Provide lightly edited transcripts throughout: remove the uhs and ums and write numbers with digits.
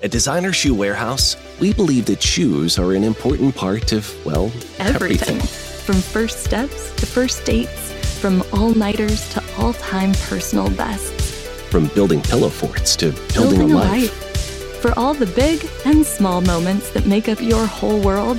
At Designer Shoe Warehouse, we believe that shoes are an important part of, well, everything. From first steps to first dates, from all-nighters to all-time personal bests. From building pillow forts to building a life. For all the big and small moments that make up your whole world,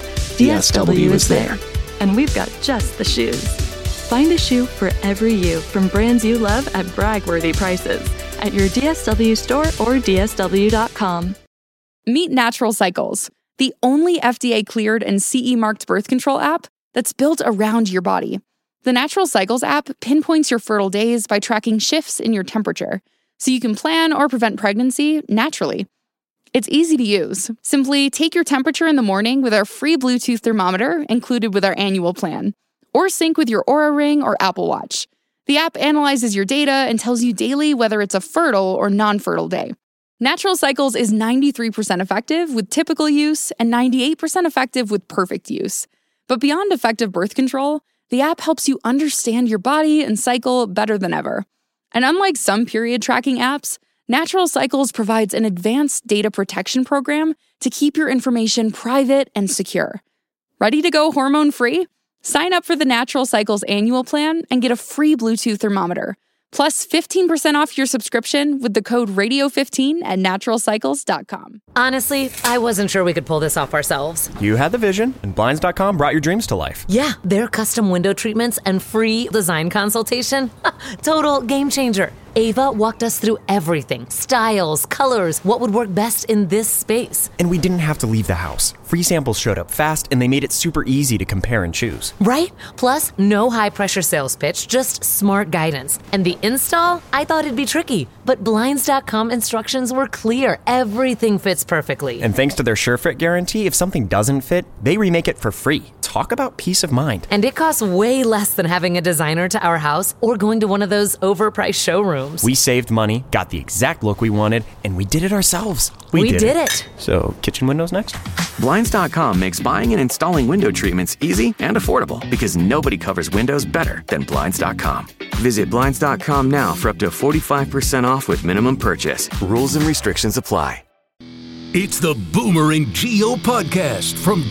DSW is there. And we've got just the shoes. Find a shoe for every you from brands you love at brag-worthy prices at your DSW store or DSW.com. Meet Natural Cycles, the only FDA-cleared and CE-marked birth control app that's built around your body. The Natural Cycles app pinpoints your fertile days by tracking shifts in your temperature, so you can plan or prevent pregnancy naturally. It's easy to use. Simply take your temperature in the morning with our free Bluetooth thermometer included with our annual plan, or sync with your Oura Ring or Apple Watch. The app analyzes your data and tells you daily whether it's a fertile or non-fertile day. Natural Cycles is 93% effective with typical use and 98% effective with perfect use. But beyond effective birth control, the app helps you understand your body and cycle better than ever. And unlike some period tracking apps, Natural Cycles provides an advanced data protection program to keep your information private and secure. Ready to go hormone-free? Sign up for the Natural Cycles annual plan and get a free Bluetooth thermometer, plus 15% off your subscription with the code radio15 at naturalcycles.com. Honestly, I wasn't sure we could pull this off ourselves. You had the vision, and Blinds.com brought your dreams to life. Yeah, their custom window treatments and free design consultation. Total game changer. Ava walked us through everything. Styles, colors, what would work best in this space. And we didn't have to leave the house. Free samples showed up fast, and they made it super easy to compare and choose. Right? Plus, no high-pressure sales pitch, just smart guidance. And the install? I thought it'd be tricky. But Blinds.com instructions were clear. Everything fits perfectly. And thanks to their SureFit guarantee, if something doesn't fit, they remake it for free. Talk about peace of mind. And it costs way less than having a designer to our house or going to one of those overpriced showrooms. We saved money, got the exact look we wanted, and we did it ourselves. We did it. So, kitchen windows next? Blinds.com makes buying and installing window treatments easy and affordable because nobody covers windows better than Blinds.com. Visit Blinds.com now for up to 45% off with minimum purchase. Rules and restrictions apply. It's the Boomer and Gio podcast from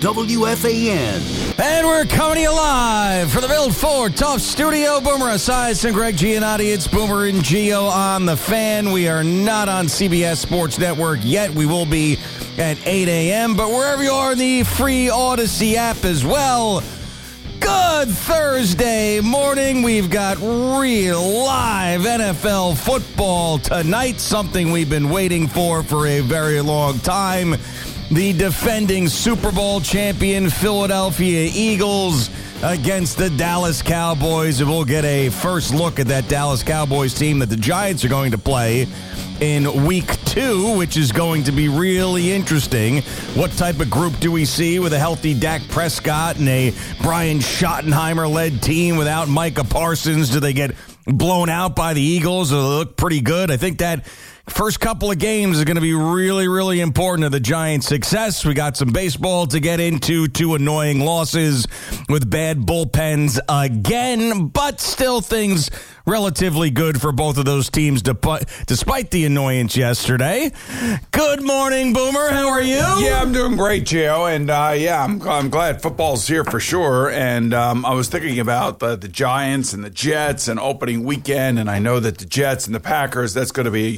WFAN. And we're coming to you live from the Build Ford Tough Studio. Boomer Esiason and Greg Giannotti. It's Boomer and Gio on the Fan. We are not on CBS Sports Network yet. We will be at 8 a.m., but wherever you are in the free Odyssey app as well. Good Thursday morning. We've got real live NFL football tonight, something we've been waiting for a very long time. The defending Super Bowl champion Philadelphia Eagles against the Dallas Cowboys. And we'll get a first look at that Dallas Cowboys team that the Giants are going to play in week 2, which is going to be really interesting. What type of group do we see with a healthy Dak Prescott and a Brian Schottenheimer-led team without Micah Parsons? Do they get blown out by the Eagles? Or they look pretty good? I think that first couple of games are going to be really, really important to the Giants' success. We got some baseball to get into, 2 annoying losses with bad bullpens again, but still things relatively good for both of those teams despite the annoyance yesterday. Good morning, Boomer. How are you? Yeah, I'm doing great, Gio. And I'm glad football's here for sure. And I was thinking about the Giants and the Jets and opening weekend. And I know that the Jets and the Packers, that's going to be a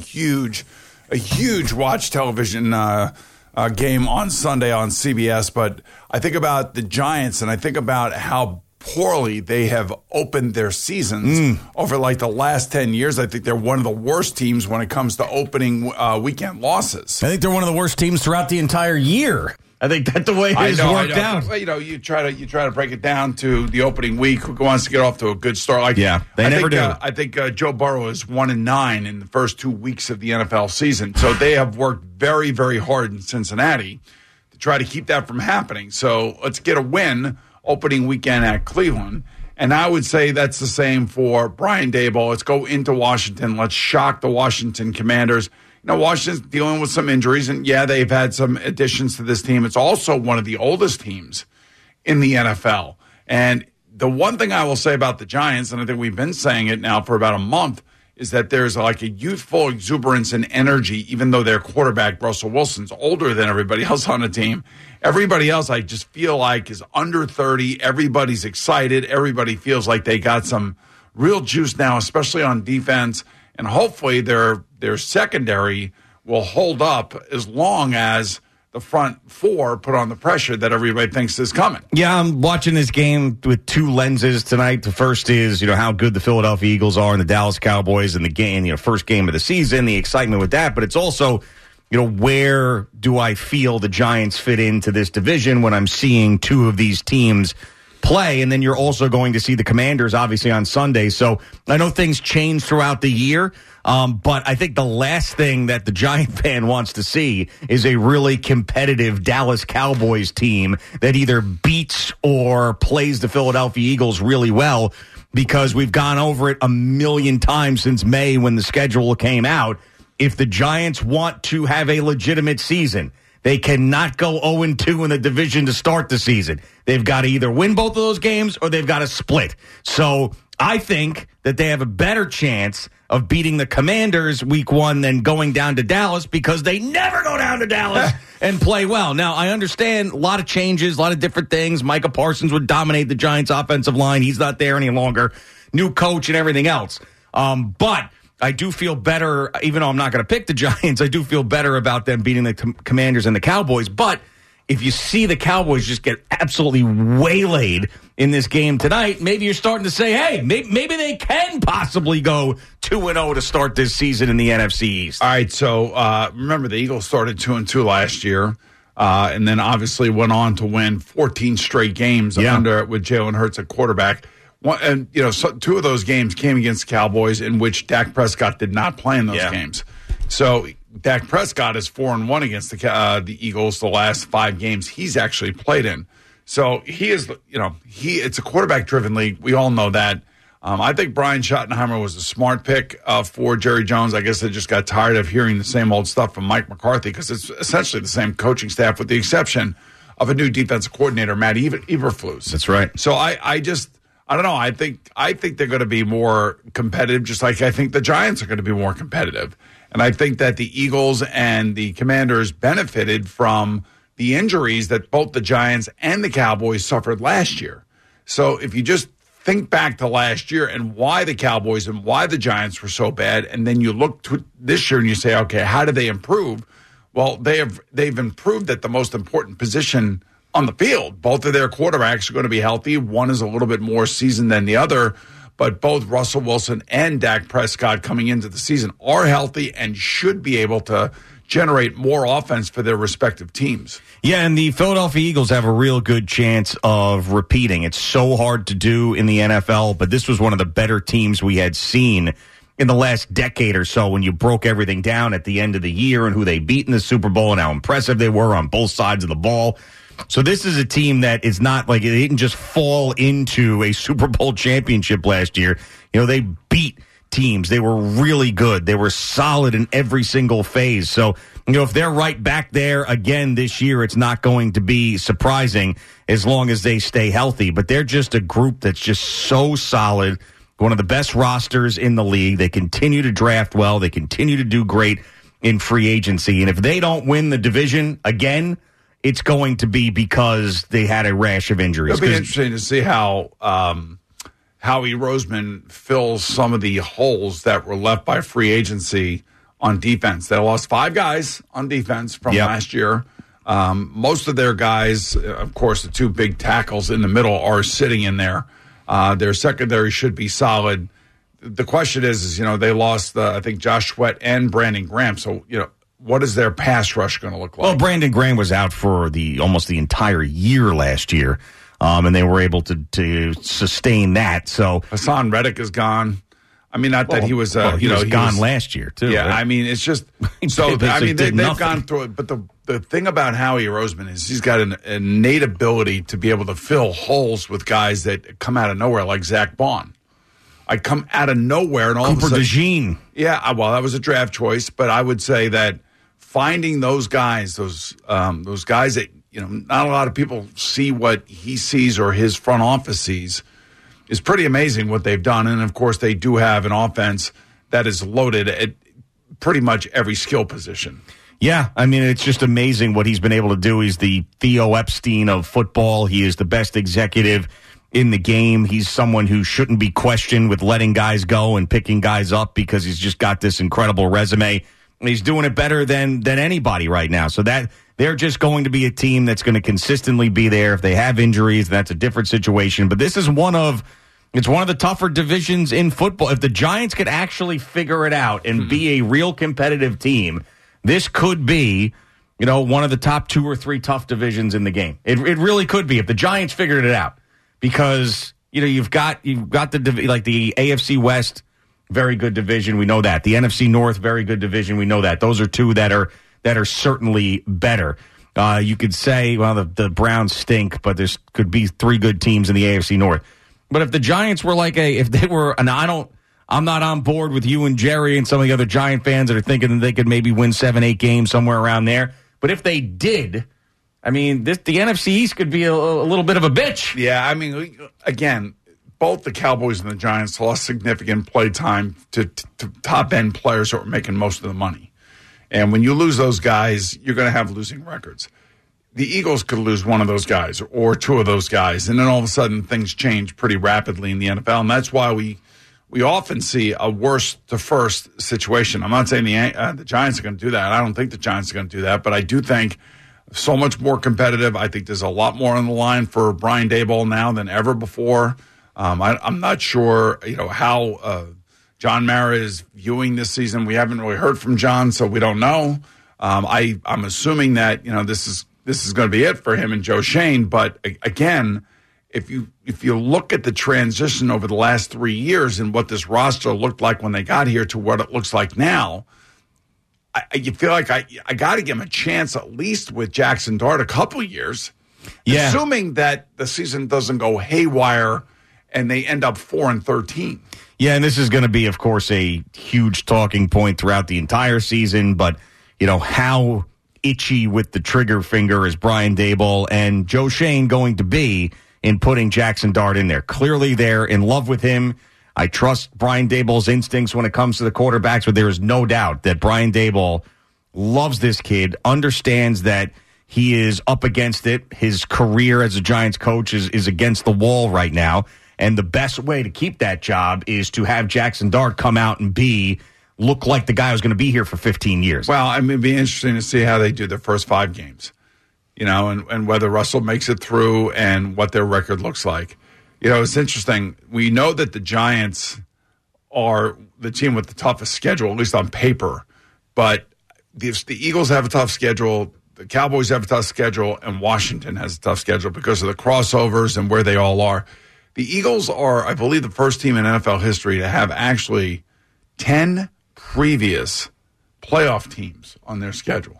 huge watch television game on Sunday on CBS. But I think about the Giants and I think about how poorly they have opened their seasons over like the last 10 years. I think they're one of the worst teams when it comes to opening weekend losses. I think they're one of the worst teams throughout the entire year. I think that's the way it has worked out. But, you try to break it down to the opening week. Who wants to get off to a good start? They never do. I think Joe Burrow is 1-9 in the first 2 weeks of the NFL season. So they have worked very, very hard in Cincinnati to try to keep that from happening. So let's get a win opening weekend at Cleveland. And I would say that's the same for Brian Daboll. Let's go into Washington. Let's shock the Washington Commanders. Washington's dealing with some injuries, and they've had some additions to this team. It's also one of the oldest teams in the NFL. And the one thing I will say about the Giants, and I think we've been saying it now for about a month, is that there's like a youthful exuberance and energy, even though their quarterback, Russell Wilson's older than everybody else on the team. Everybody else, I just feel like, is under 30. Everybody's excited. Everybody feels like they got some real juice now, especially on defense. And hopefully their secondary will hold up as long as the front four put on the pressure that everybody thinks is coming. Yeah, I'm watching this game with two lenses tonight. The first is, how good the Philadelphia Eagles are and the Dallas Cowboys in the game, first game of the season, the excitement with that. But it's also, where do I feel the Giants fit into this division when I'm seeing two of these teams play? And then you're also going to see the Commanders, obviously, on Sunday. So I know things change throughout the year. But I think the last thing that the Giant fan wants to see is a really competitive Dallas Cowboys team that either beats or plays the Philadelphia Eagles really well, because we've gone over it a million times since May when the schedule came out. If the Giants want to have a legitimate season, they cannot go 0-2 in the division to start the season. They've got to either win both of those games or they've got to split. So I think that they have a better chance of beating the Commanders week 1 than going down to Dallas, because they never go down to Dallas and play well. Now, I understand a lot of changes, a lot of different things. Micah Parsons would dominate the Giants' offensive line. He's not there any longer. New coach and everything else. But I do feel better, even though I'm not going to pick the Giants, I do feel better about them beating the Commanders and the Cowboys. But if you see the Cowboys just get absolutely waylaid in this game tonight, maybe you're starting to say, hey, maybe they can possibly go 2-0 to start this season in the NFC East. All right, so remember the Eagles started 2-2 last year, and then obviously went on to win 14 straight games with Jalen Hurts at quarterback. And two of those games came against Cowboys, in which Dak Prescott did not play in those games. So Dak Prescott is 4-1 against the Eagles the last 5 games he's actually played in. So he is, it's a quarterback-driven league. We all know that. I think Brian Schottenheimer was a smart pick for Jerry Jones. I guess they just got tired of hearing the same old stuff from Mike McCarthy, because it's essentially the same coaching staff with the exception of a new defensive coordinator, Matt Eberflus. That's right. So I don't know. I think they're going to be more competitive, just like I think the Giants are going to be more competitive. And I think that the Eagles and the Commanders benefited from the injuries that both the Giants and the Cowboys suffered last year. So if you just think back to last year and why the Cowboys and why the Giants were so bad, and then you look to this year and you say, okay, how did they improve? Well, they've improved at the most important position on the field. Both of their quarterbacks are going to be healthy. One is a little bit more seasoned than the other, but both Russell Wilson and Dak Prescott coming into the season are healthy and should be able to generate more offense for their respective teams. Yeah, and the Philadelphia Eagles have a real good chance of repeating. It's so hard to do in the NFL, but this was one of the better teams we had seen in the last decade or so, when you broke everything down at the end of the year and who they beat in the Super Bowl and how impressive they were on both sides of the ball. So this is a team that is not like, they didn't just fall into a Super Bowl championship last year. They beat teams. They were really good. They were solid in every single phase. So, if they're right back there again this year, it's not going to be surprising as long as they stay healthy. But they're just a group that's just so solid, one of the best rosters in the league. They continue to draft well. They continue to do great in free agency. And if they don't win the division again, it's going to be because they had a rash of injuries. It'll be interesting to see how Howie Roseman fills some of the holes that were left by free agency on defense. They lost 5 guys on defense from last year. Most of their guys, of course, the 2 big tackles in the middle are sitting in there. Their secondary should be solid. The question is they lost, I think, Josh Sweat and Brandon Graham. So, what is their pass rush going to look like? Well, Brandon Graham was out for almost the entire year last year, and they were able to sustain that. So Hassan Reddick is gone. I mean, not that he was, he was gone last year too. Yeah, right? I mean, it's just so. I mean, they've gone through it. But the thing about Howie Roseman is he's got an innate ability to be able to fill holes with guys that come out of nowhere, like Zach Bond. I come out of nowhere and all Cooper of a sudden, DeJean. Yeah, well, that was a draft choice, but I would say that finding those guys, those guys that not a lot of people see what he sees or his front office sees, is pretty amazing what they've done. And of course, they do have an offense that is loaded at pretty much every skill position. Yeah, I mean, it's just amazing what he's been able to do. He's the Theo Epstein of football. He is the best executive in the game. He's someone who shouldn't be questioned with letting guys go and picking guys up because he's just got this incredible resume. He's doing it better than anybody right now. So that they're just going to be a team that's going to consistently be there. If they have injuries, that's a different situation. But this is one of the tougher divisions in football. If the Giants could actually figure it out and be a real competitive team, this could be, one of the top 2 or 3 tough divisions in the game. It really could be if the Giants figured it out, because you've got the AFC West, very good division. We know that. The NFC North, very good division. We know that. Those are 2 that are certainly better. You could say, well, the Browns stink, but there could be 3 good teams in the AFC North. But if the Giants were I'm not on board with you and Jerry and some of the other Giant fans that are thinking that they could maybe win 7-8 games somewhere around there. But if they did, I mean, the NFC East could be a little bit of a bitch. Yeah, I mean, again, both the Cowboys and the Giants lost significant play time to top-end players who are making most of the money. And when you lose those guys, you're going to have losing records. The Eagles could lose one of those guys or 2 of those guys, and then all of a sudden things change pretty rapidly in the NFL. And that's why we often see a worst to first situation. I'm not saying the Giants are going to do that. I don't think the Giants are going to do that, but I do think so much more competitive. I think there's a lot more on the line for Brian Daboll now than ever before. I'm not sure, how John Mara is viewing this season. We haven't really heard from John, so we don't know. I'm assuming that this is going to be it for him and Joe Shane. But again, if you look at the transition over the last 3 years and what this roster looked like when they got here to what it looks like now, you feel like I got to give him a chance at least with Jackson Dart a couple years, assuming that the season doesn't go haywire and they end up 4-13. Yeah, and this is going to be, of course, a huge talking point throughout the entire season. But how itchy with the trigger finger is Brian Daboll and Joe Shane going to be in putting Jackson Dart in there? Clearly, they're in love with him. I trust Brian Daboll's instincts when it comes to the quarterbacks, but there is no doubt that Brian Daboll loves this kid, understands that he is up against it. His career as a Giants coach is against the wall right now, and the best way to keep that job is to have Jackson Dart come out and look like the guy who's going to be here for 15 years. Well, I mean, it'd be interesting to see how they do the first 5 games. And whether Russell makes it through and what their record looks like. It's interesting. We know that the Giants are the team with the toughest schedule, at least on paper. But the Eagles have a tough schedule, the Cowboys have a tough schedule, and Washington has a tough schedule because of the crossovers and where they all are. The Eagles are, I believe, the first team in NFL history to have actually 10 previous playoff teams on their schedule.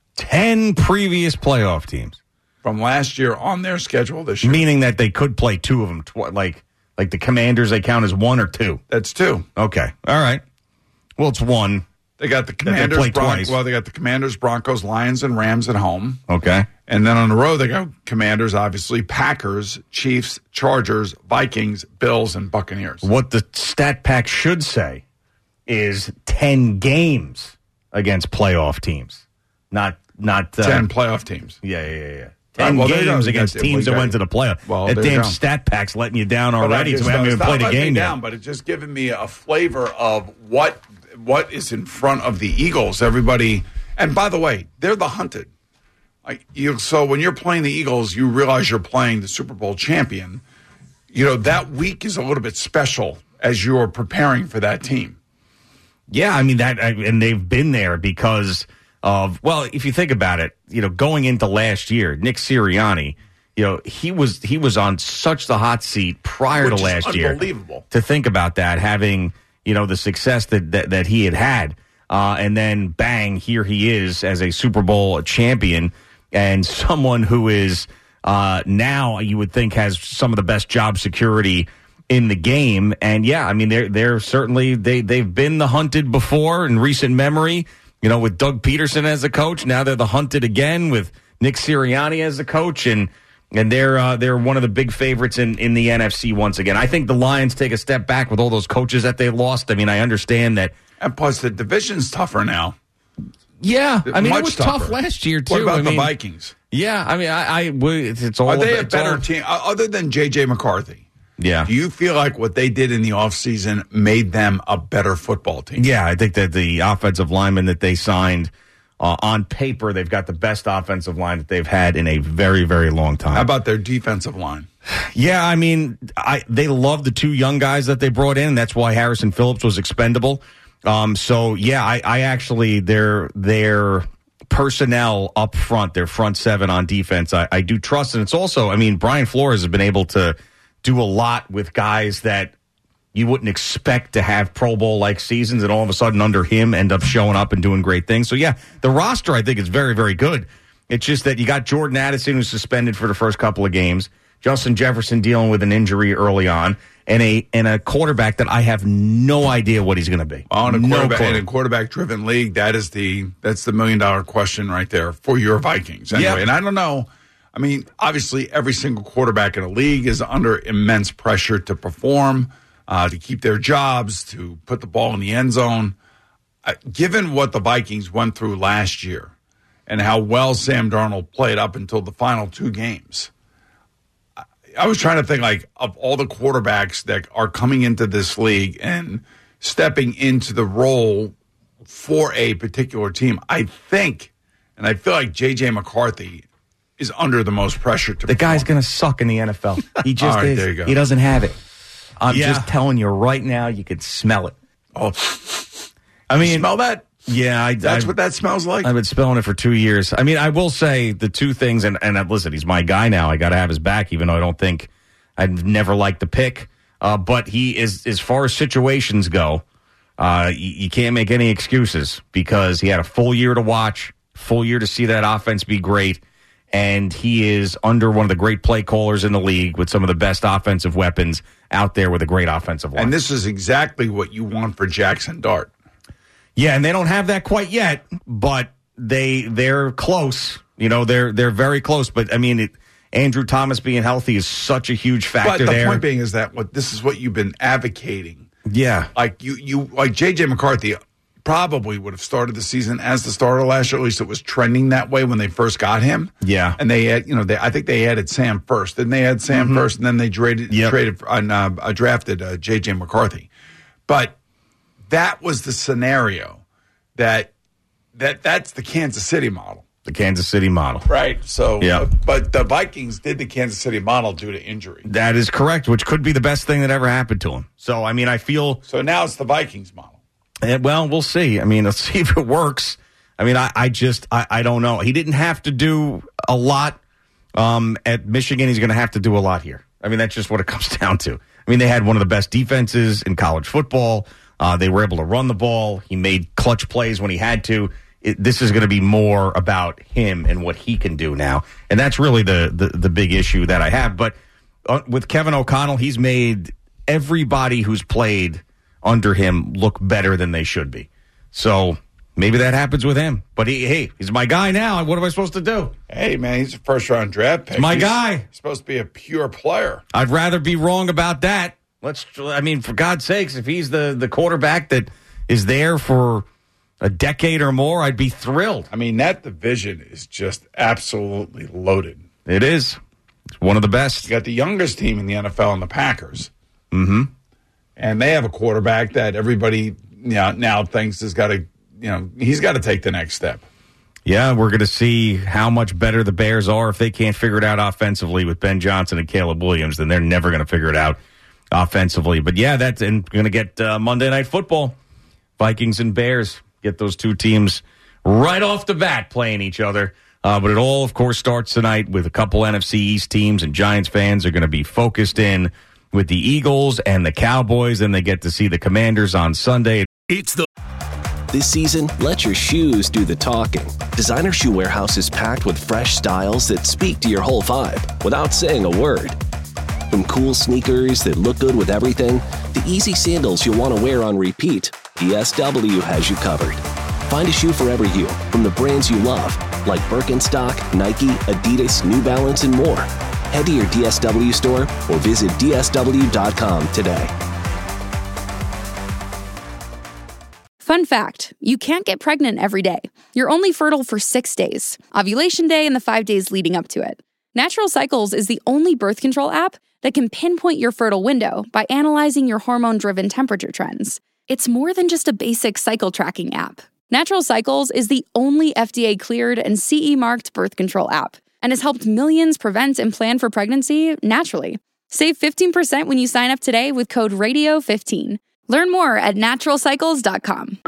10 previous playoff teams from last year on their schedule this year. Meaning that they could play 2 of them, like the Commanders, they count as 1 or 2? That's 2. Okay. All right. Well, it's 1. They got the Commanders, they got the Commanders, Broncos, Lions, and Rams at home. Okay. And then on the road, they got Commanders, obviously, Packers, Chiefs, Chargers, Vikings, Bills, and Buccaneers. What the stat pack should say is 10 games against playoff teams, not 10 playoff teams. Yeah. 10 games against teams that went to the playoff. Well, that damn stat pack's letting you down already, so we haven't even played a game yet. But it's just giving me a flavor of what is in front of the Eagles. Everybody, and by the way, they're the hunted. So when you're playing the Eagles, you realize you're playing the Super Bowl champion. That week is a little bit special as you're preparing for that team. Yeah, I mean and they've been there because of, well, if you think about it, going into last year, Nick Sirianni, he was on such the hot seat prior to last year. Unbelievable. To think about that, having, the success that he had. And then bang, here he is as a Super Bowl champion and someone who is now you would think has some of the best job security in the game. And yeah, I mean, they're certainly, they've been the hunted before in recent memory, with Doug Peterson as a coach. Now they're the hunted again with Nick Sirianni as the coach. And And they're one of the big favorites in the NFC once again. I think the Lions take a step back with all those coaches that they lost. I mean, I understand that. And plus, the division's tougher now. Yeah, I mean, it was tougher. tough last year, too. What about the Vikings? Yeah, I mean, it's all. Are they a better team other than J.J. McCarthy? Yeah. Do you feel like what they did in the offseason made them a better football team? Yeah, I think that the offensive linemen that they signed, on paper, they've got the best offensive line that they've had in a very, very long time. How about their defensive line? Yeah, I mean, they love the 2 young guys that they brought in. That's why Harrison Phillips was expendable. So, yeah, I actually, their personnel up front, their front 7 on defense, I do trust. And it's also, I mean, Brian Flores has been able to do a lot with guys that you wouldn't expect to have Pro Bowl-like seasons, and all of a sudden under him end up showing up and doing great things. So, yeah, the roster, I think, is very, very good. It's just that you got Jordan Addison, who's suspended for the first couple of games, Justin Jefferson dealing with an injury early on, and a quarterback that I have no idea what he's going to be. In a quarterback-driven league, that's the $1 million question right there for your Vikings. Anyway, Yep. And I don't know. I mean, obviously, every single quarterback in a league is under immense pressure to perform, to keep their jobs, to put the ball in the end zone. Given what the Vikings went through last year and how well Sam Darnold played up until the final 2 games, I was trying to think, like, of all the quarterbacks that are coming into this league and stepping into the role for a particular team, I think, and I feel like J.J. McCarthy is under the most pressure to The guy's going to suck in the NFL. He just is. There you go. He doesn't have it. I'm just telling you right now, you could smell it. Oh, I mean, you smell that? Yeah. That's what that smells like? I've been smelling it for 2 years. I mean, I will say the 2 things, and listen, he's my guy now. I got to have his back, even though I don't think I've never liked the pick. But he is, as far as situations go, you can't make any excuses because he had a full year to watch, full year to see that offense be great. And he is under one of the great play callers in the league with some of the best offensive weapons out there with a great offensive line. And this is exactly what you want for Jackson Dart. Yeah, and they don't have that quite yet, but they're close. You know, they're very close. But, I mean, Andrew Thomas being healthy is such a huge factor there. But the point being is that this is what you've been advocating. Yeah. Like, you like J.J. McCarthy probably would have started the season as the starter last year. At least it was trending that way when they first got him. Yeah. And they had, I think they added Sam first. Then they had Sam first, and then they drafted J.J. McCarthy. But that was the scenario that's the Kansas City model. The Kansas City model. Right. So, yeah. But the Vikings did the Kansas City model due to injury. That is correct, which could be the best thing that ever happened to him. So, I mean, I feel. So now it's the Vikings model. Well, we'll see. I mean, let's see if it works. I mean, I don't know. He didn't have to do a lot at Michigan. He's going to have to do a lot here. I mean, that's just what it comes down to. I mean, they had one of the best defenses in college football. They were able to run the ball. He made clutch plays when he had to. This is going to be more about him and what he can do now. And that's really the big issue that I have. But with Kevin O'Connell, he's made everybody who's played under him look better than they should be. So maybe that happens with him. But he's my guy now. What am I supposed to do? Hey, man, he's a first-round draft pick. It's my guy. He's supposed to be a pure player. I'd rather be wrong about that. For God's sakes, if he's the quarterback that is there for a decade or more, I'd be thrilled. I mean, that division is just absolutely loaded. It is. It's one of the best. You got the youngest team in the NFL in the Packers. Mm-hmm. And they have a quarterback that everybody now thinks has got to, he's got to take the next step. Yeah, we're going to see how much better the Bears are. If they can't figure it out offensively with Ben Johnson and Caleb Williams, then they're never going to figure it out offensively. But yeah, that's going to get Monday Night Football. Vikings and Bears get those 2 teams right off the bat playing each other. But it all, of course, starts tonight with a couple NFC East teams, and Giants fans are going to be focused in with the Eagles and the Cowboys. Then they get to see the Commanders on Sunday. This season, let your shoes do the talking. Designer Shoe Warehouse is packed with fresh styles that speak to your whole vibe without saying a word. From cool sneakers that look good with everything, to easy sandals you'll want to wear on repeat, DSW has you covered. Find a shoe for every you, from the brands you love, like Birkenstock, Nike, Adidas, New Balance, and more. Head to your DSW store or visit DSW.com today. Fun fact, you can't get pregnant every day. You're only fertile for 6 days, ovulation day and the 5 days leading up to it. Natural Cycles is the only birth control app that can pinpoint your fertile window by analyzing your hormone-driven temperature trends. It's more than just a basic cycle tracking app. Natural Cycles is the only FDA-cleared and CE-marked birth control app and has helped millions prevent and plan for pregnancy naturally. Save 15% when you sign up today with code RADIO15. Learn more at naturalcycles.com.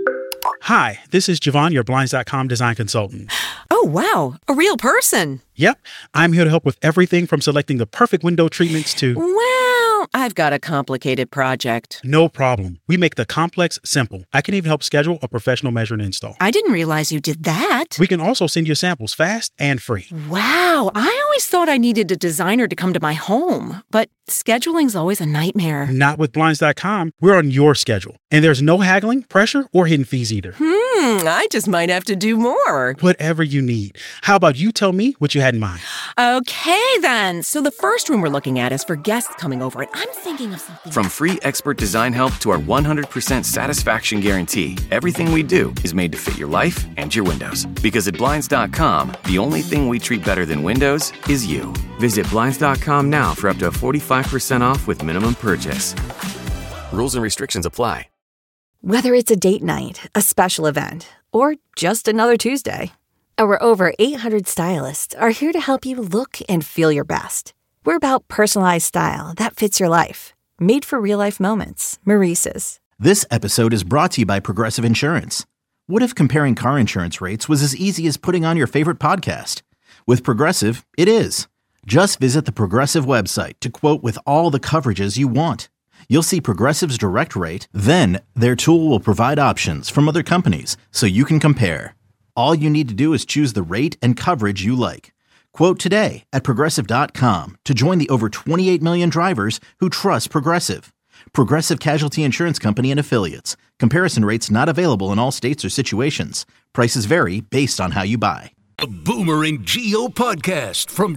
Hi, this is Javon, your Blinds.com design consultant. Oh, wow. A real person. Yep. I'm here to help with everything from selecting the perfect window treatments to... Well, I've got a complicated project. No problem. We make the complex simple. I can even help schedule a professional measure and install. I didn't realize you did that. We can also send you samples fast and free. Wow. I always thought I needed a designer to come to my home, but scheduling's always a nightmare. Not with Blinds.com. We're on your schedule. And there's no haggling, pressure, or hidden fees either. I just might have to do more. Whatever you need. How about you tell me what you had in mind? Okay, then. So the first room we're looking at is for guests coming over, and I'm thinking of something. From free expert design help to our 100% satisfaction guarantee, everything we do is made to fit your life and your windows. Because at Blinds.com, the only thing we treat better than windows is you. Visit Blinds.com now for up to 45% off with minimum purchase. Rules and restrictions apply. Whether it's a date night, a special event, or just another Tuesday, our over 800 stylists are here to help you look and feel your best. We're about personalized style that fits your life. Made for real-life moments. Maurice's. This episode is brought to you by Progressive Insurance. What if comparing car insurance rates was as easy as putting on your favorite podcast? With Progressive, it is. Just visit the Progressive website to quote with all the coverages you want. You'll see Progressive's direct rate, then their tool will provide options from other companies so you can compare. All you need to do is choose the rate and coverage you like. Quote today at Progressive.com to join the over 28 million drivers who trust Progressive. Progressive Casualty Insurance Company and Affiliates. Comparison rates not available in all states or situations. Prices vary based on how you buy. The Boomer and Geo podcast from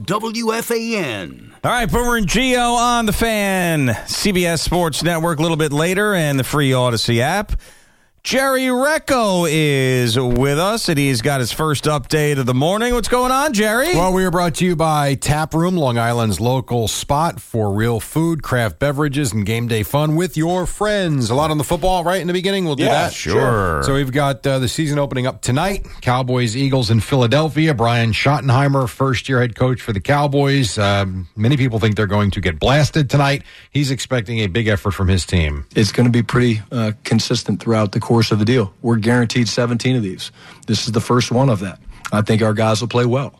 WFAN. All right, Boomer and Geo on the Fan, CBS Sports Network a little bit later, and the free Odyssey app. Jerry Recco is with us, and he's got his first update of the morning. What's going on, Jerry? Well, we are brought to you by Tap Room, Long Island's local spot for real food, craft beverages, and game day fun with your friends. A lot on the football right in the beginning. We'll do that. Sure. So we've got the season opening up tonight. Cowboys, Eagles in Philadelphia. Brian Schottenheimer, first-year head coach for the Cowboys. Many people think they're going to get blasted tonight. He's expecting a big effort from his team. It's going to be pretty consistent throughout the course of the deal. We're guaranteed 17 of these. This is the first one of that. I think our guys will play well.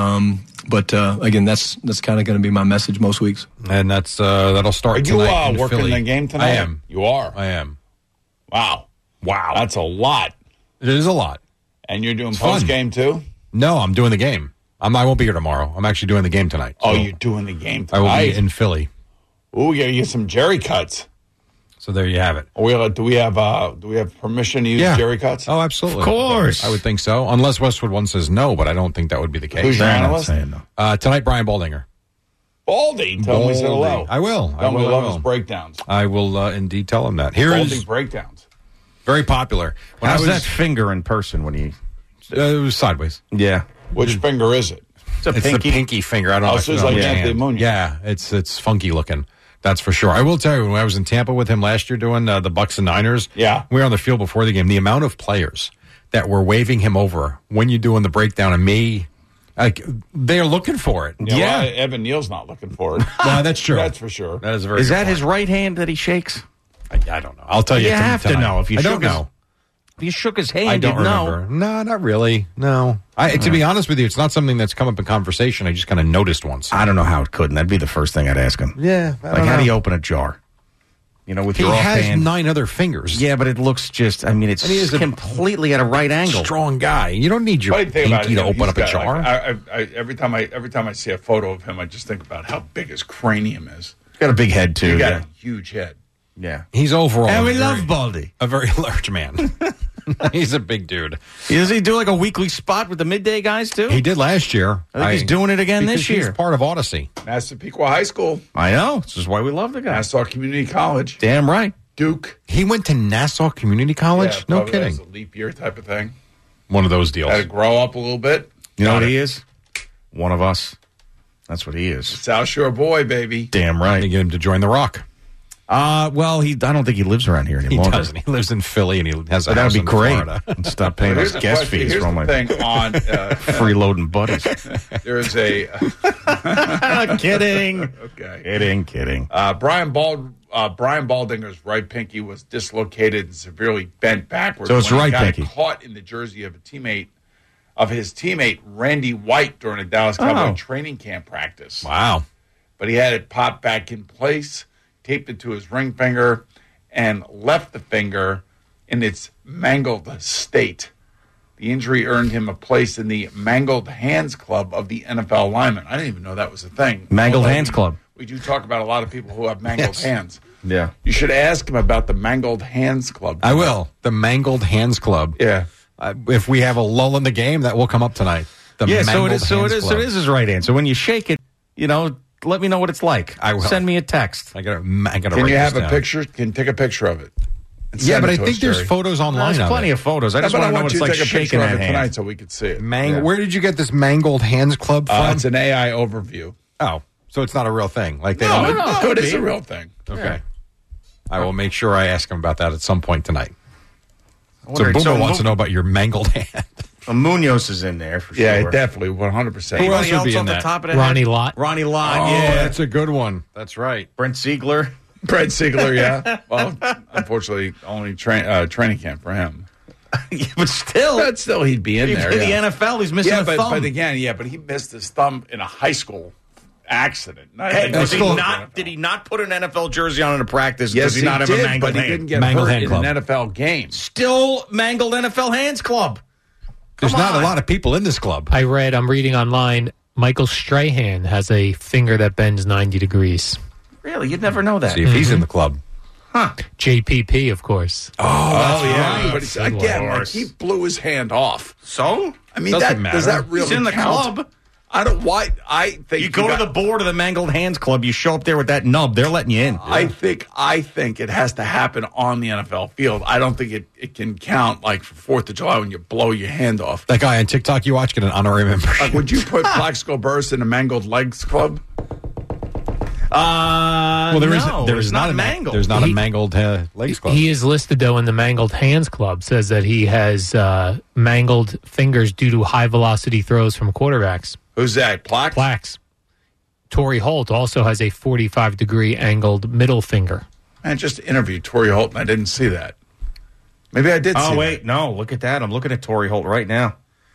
But again, that's kind of going to be my message most weeks. And that's that'll start tonight. Are you working the game tonight? I am. You are? I am. Wow. That's a lot. It is a lot. And you're doing post-game too? No, I'm doing the game. I won't be here tomorrow. I'm actually doing the game tonight. Oh, you're doing the game tonight? I will be in Philly. Ooh, you get some Jerry cuts. So there you have it. Do we have permission to use Jerry cuts? Oh, absolutely. Of course. I would think so. Unless Westwood One says no, but I don't think that would be the case. Who's your analyst? Tonight, Brian Baldinger. Baldy, tell him we said hello. I will. Tell him we love his breakdowns. I will indeed tell him that. Here Baldy is breakdowns. very popular. How's that finger in person when he... it was sideways. Yeah. Which finger is it? It's the pinky finger. I don't know. So it's like Anthony Munoz. Yeah, it's funky looking. That's for sure. I will tell you, when I was in Tampa with him last year doing the Bucks and Niners, we were on the field before the game. The amount of players that were waving him over when you're doing the breakdown and me, like, they're looking for it. Yeah. Well, Evan Neal's not looking for it. Well, that's true. That's for sure. That is very. Is that his right hand that he shakes? I don't know. I'll tell you. You have to know if you. I don't know. If you shook his hand, I don't you'd remember. know. No, not really. No. To be honest with you, it's not something that's come up in conversation. I just kind of noticed once. I don't know how it couldn't. That'd be the first thing I'd ask him. Yeah. How do you open a jar? You know, with he your has offhand. 9 other fingers. Yeah, but it looks just, it's completely at a right angle. Strong guy. You don't need your pinky to open up a jar. Every time I see a photo of him, I just think about how big his cranium is. He's got a big head, too. He's got a huge head. Yeah. He's overall. And we love Baldy. A very large man. He's a big dude. Does he do like a weekly spot with the midday guys, too? He did last year. I think he's doing it again this year. He's part of Odyssey. Massapequa High School. I know. This is why we love the guy. Nassau Community College. Damn right. Duke. He went to Nassau Community College? Yeah, no kidding. That was a leap year type of thing. One of those deals. Had to grow up a little bit. You know what he is? One of us. That's what he is. South Shore boy, baby. Damn right. They get him to join the Rock. Well, I don't think he lives around here anymore. He doesn't. He lives in Philly, and he has a house that'd be in great. Florida. Stop paying us guest fees for all my thing on freeloading buddies. There is a kidding. Okay, kidding. Brian Baldinger's right pinky was dislocated and severely bent backwards. So it's when he right got pinky. Caught in the jersey of his teammate Randy White during a Dallas Cowboy training camp practice. Wow! But he had it pop back in place, taped it to his ring finger, and left the finger in its mangled state. The injury earned him a place in the Mangled Hands Club of the NFL linemen. I didn't even know that was a thing. Mangled Hands Club. We do talk about a lot of people who have mangled hands. Yeah. You should ask him about the Mangled Hands Club. I will. The Mangled Hands Club. Yeah. If we have a lull in the game, that will come up tonight. The Mangled Hands Club. So it is his right hand. So when you shake it, let me know what it's like. I will. Send me a text. I gotta Can write you have this a down. picture? Can you take a picture of it? Yeah, but I think there's photos online. There's plenty of photos. I just want to know what it's like shaking that hand tonight so we could see it. Where did you get this Mangled Hands Club from? It's an AI overview. Oh, so it's not a real thing. Like they No, don't. it is a real thing. Okay. Yeah. I will make sure I ask him about that at some point tonight. So wonder- Boomer so wants to know about your mangled hand. Munoz is in there for sure. Yeah, definitely, 100%. Who else Anybody would else be in off the that? top of the Ronnie head? Lott. Ronnie Lott, Oh, yeah. that's a good one. That's right. Brent Ziegler. Brent Ziegler, yeah. Well, unfortunately, only training camp for him. Yeah, but still, he'd be in he's there. in yeah. the NFL. He's missing a thumb. But again, but he missed his thumb in a high school accident. Did he not put an NFL jersey on in a practice? Yes, Does he not have did, a mangled but he hand? didn't get Mangled hurt hand in club. an NFL game. Still mangled NFL Hands Club. There's not a lot of people in this club. I'm reading online, Michael Strahan has a finger that bends 90 degrees. Really? You'd never know that. See if he's in the club. Huh. JPP, of course. Oh, yeah. right. But it's, again, course. he blew his hand off. So? I mean, Doesn't matter. does that really He's in the count? club. I don't. Why? I think You go to the board of the Mangled Hands Club, you show up there with that nub, they're letting you in. I think it has to happen on the NFL field. I don't think it can count like for 4th of July when you blow your hand off. That guy on TikTok you watch get an honorary membership. Like, would you put Plaxico Burress in a Mangled Legs Club? Well, there it's is not a mangled. There's not a mangled legs club. He is listed, though, in the Mangled Hands Club. Says that he has mangled fingers due to high-velocity throws from quarterbacks. Who's that? Plax. Torrey Holt also has a 45-degree angled middle finger. Man, just interviewed Torrey Holt, and I didn't see that. Maybe I did see Oh, wait. that. No, look at that. I'm looking at Torrey Holt right now.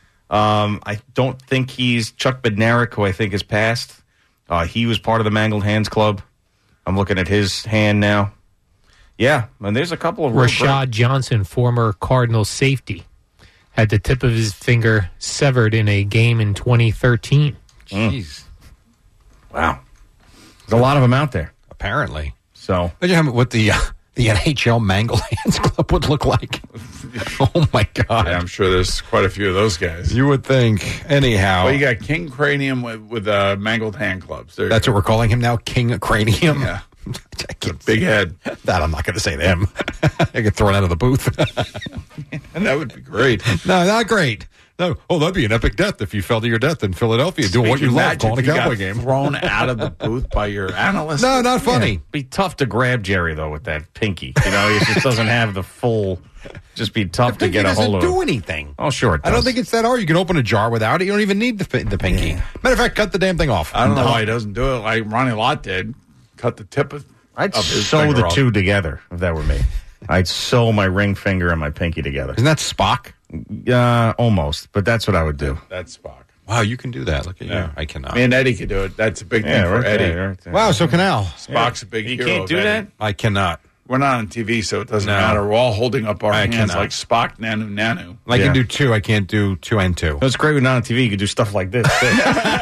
I don't think he's Chuck Bednarik, who I think has passed. He was part of the Mangled Hands Club. I'm looking at his hand now. Yeah, and there's a couple of... Rashad Johnson, former Cardinals safety, had the tip of his finger severed in a game in 2013. Jeez. Wow. There's a lot of them out there. Apparently. So... Imagine what the NHL Mangled Hands Club would look like. Oh, my God. Yeah, I'm sure there's quite a few of those guys. You would think. Anyhow. Well, you got King Cranium with Mangled Hand Clubs. That's what we're calling him now, King Cranium? Yeah. Big head. That I'm not going to say to him. I get thrown out of the booth. And that would be great. No, not great. No. Oh, that'd be an epic death if you fell to your death in Philadelphia doing what you love, calling a Cowboy game. Thrown out of the booth by your analyst. No, not funny. Yeah, be tough to grab Jerry, though, with that pinky. You know, he just doesn't have the full... Just be tough to get a hold of. It doesn't do anything. Oh, sure it does. I don't think it's that hard. You can open a jar without it. You don't even need the pinky. Yeah. Matter of fact, cut the damn thing off. I don't know why he doesn't do it like Ronnie Lott did. Cut the tip of his sew finger the off. two together, if that were me. I'd sew my ring finger and my pinky together. Isn't that Spock? Almost, but that's what I would do. That's Spock. Wow, you can do that. Look at you. I cannot. Me and Eddie could do it. That's a big thing for right Eddie. there, right there. Wow, so can Al. Spock's a big You hero. can't do of that? Eddie. I cannot. We're not on TV, so it doesn't No. matter. We're all holding up our I hands cannot. like Spock, Nanu. I can do two. I can't do 2 and 2. That's great when not on TV. You could do stuff like this. Too.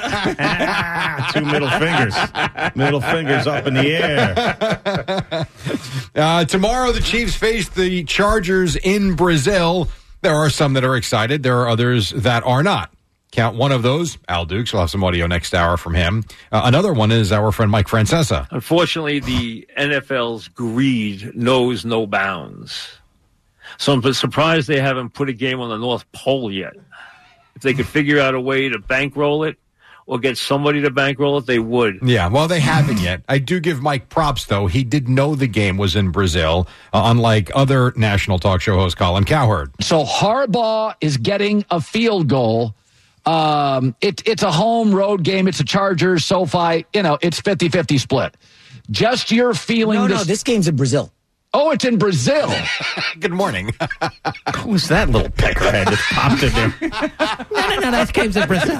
Two middle fingers. Middle fingers up in the air. Tomorrow, the Chiefs face the Chargers in Brazil. There are some that are excited. There are others that are not. Count one of those, Al Dukes. We'll have some audio next hour from him. Another one is our friend Mike Francesa. Unfortunately, the NFL's greed knows no bounds. So I'm surprised they haven't put a game on the North Pole yet. If they could figure out a way to bankroll it or get somebody to bankroll it, they would. Yeah, well, they haven't yet. I do give Mike props, though. He did know the game was in Brazil, unlike other national talk show host Colin Cowherd. So Harbaugh is getting a field goal. It's a home road game. It's a Chargers, SoFi. It's 50-50 split. Just your feeling. No, this game's in Brazil. Oh, it's in Brazil. Good morning. Who's that little peckerhead that popped in there? No, that game's in Brazil.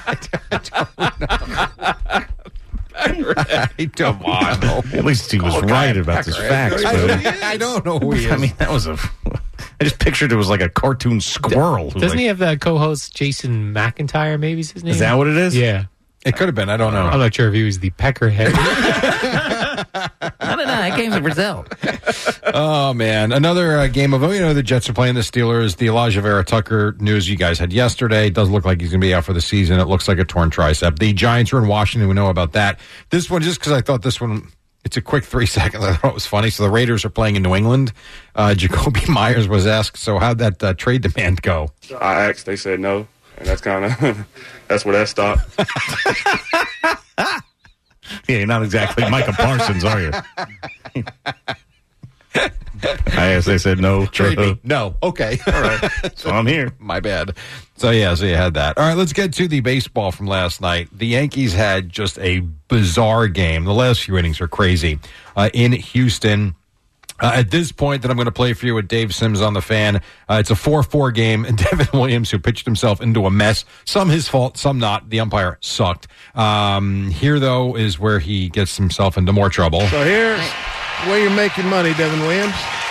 Come on. At least he was right about his facts. I don't know who he is. I mean, that was I just pictured it was like a cartoon squirrel. Doesn't he have that co-host Jason McIntyre? Maybe is his name. Is that what it is? Yeah. It could have been. I don't know. I'm not sure if he was the peckerhead. No, that game's in Brazil. Oh, man. Another game of, the Jets are playing the Steelers. The Elijah Vera Tucker news you guys had yesterday. It does look like he's going to be out for the season. It looks like a torn tricep. The Giants are in Washington. We know about that. This one, just because I thought this one, it's a quick 3 seconds. I thought it was funny. So the Raiders are playing in New England. Jacoby Myers was asked, so how'd that trade demand go? I asked. They said no. And that's kind of, that's where that stopped. Yeah, you're not exactly Micah Parsons, are you? I asked, they said no. Trade me. No. Okay. All right. So I'm here. My bad. So you had that. All right, let's get to the baseball from last night. The Yankees had just a bizarre game. The last few innings are crazy in Houston. At this point that I'm going to play for you with Dave Sims on the Fan, it's a 4-4 game, and Devin Williams, who pitched himself into a mess, some his fault, some not. The umpire sucked. Here, though, is where he gets himself into more trouble. So here's where you're making money, Devin Williams.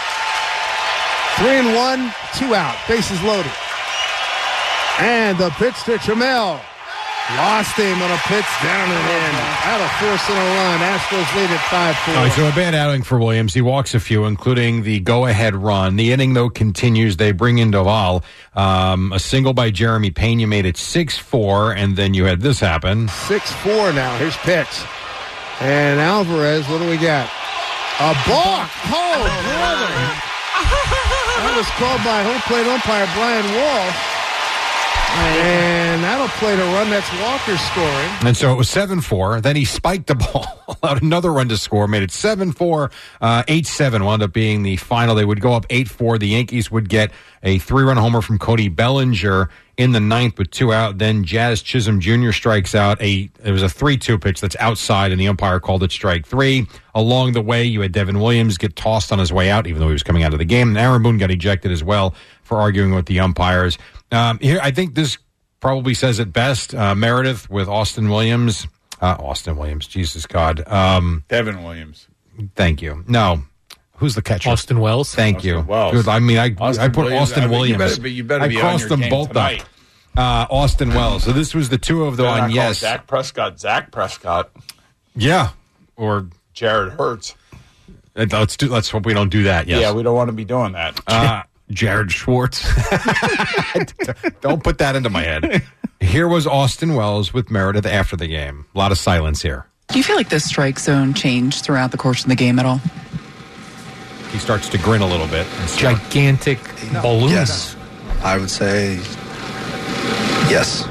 3-1, 2 out, bases loaded. And the pitch to Trammell. Lost him on a pitch down and in. Out of force in a run. Astros lead at 5-4. All right, so a bad outing for Williams. He walks a few, including the go-ahead run. The inning, though, continues. They bring in Doval. A single by Jeremy Pena made it 6-4, and then you had this happen. 6-4 now. Here's pitch. And Alvarez, what do we got? A balk. Oh, brother. That was called by home plate umpire Brian Walsh. And that'll play to run. That's Walker scoring. And so it was 7-4. Then he spiked the ball, allowed another run to score, made it 7-4. 8-7 wound up being the final. They would go up 8-4. The Yankees would get a 3-run homer from Cody Bellinger in the ninth with 2 out. Then Jazz Chisholm Jr. strikes out. It was a 3-2 pitch that's outside, and the umpire called it strike 3. Along the way, you had Devin Williams get tossed on his way out, even though he was coming out of the game. And Aaron Boone got ejected as well for arguing with the umpires. Here, I think this probably says it best. Meredith with Austin Williams. Jesus God. Devin Williams. Thank you. No. Who's the catcher? Austin Wells. Thank you. Wells. Good. I mean, I put Austin Williams. You better be I crossed on your them game both tonight. up. Austin Wells. So this was the two of the on yes. Zach Prescott. Yeah. Or Jared Hurts. Let's hope we don't do that. Yes. Yeah, we don't want to be doing that. Jared Schwartz. Don't put that into my head. Here was Austin Wells with Meredith after the game. A lot of silence here. Do you feel like the strike zone changed throughout the course of the game at all? He starts to grin a little bit. Gigantic balloons. Yes. I would say yes.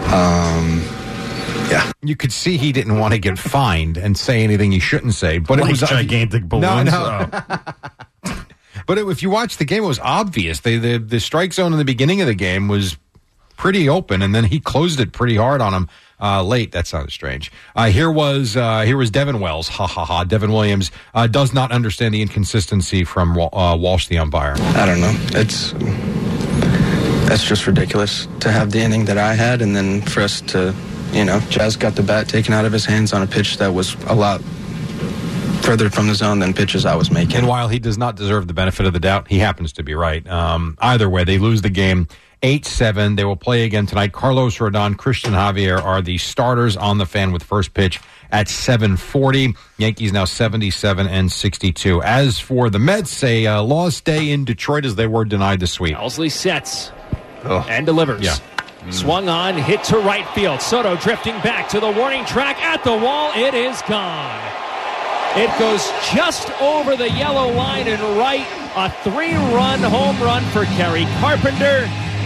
Yeah. You could see he didn't want to get fined and say anything he shouldn't say, but like it was gigantic balloons. No. But if you watch the game, it was obvious. The strike zone in the beginning of the game was pretty open, and then he closed it pretty hard on him late. That sounded strange. Here was Devin Wells. Ha ha ha. Devin Williams does not understand the inconsistency from Walsh, the umpire. I don't know. That's just ridiculous to have the inning that I had, and then for us to, Jazz got the bat taken out of his hands on a pitch that was a lot further from the zone than pitches I was making. And while he does not deserve the benefit of the doubt, he happens to be right. Either way, they lose the game 8-7. They will play again tonight. Carlos Rodon, Christian Javier are the starters on the Fan with first pitch at 7:40. Yankees now 77 and 62. As for the Mets, a lost day in Detroit as they were denied the sweep. Owsley sets and delivers. Yeah. Swung on, hit to right field. Soto drifting back to the warning track at the wall. It is gone. It goes just over the yellow line and right. A 3-run home run for Kerry Carpenter.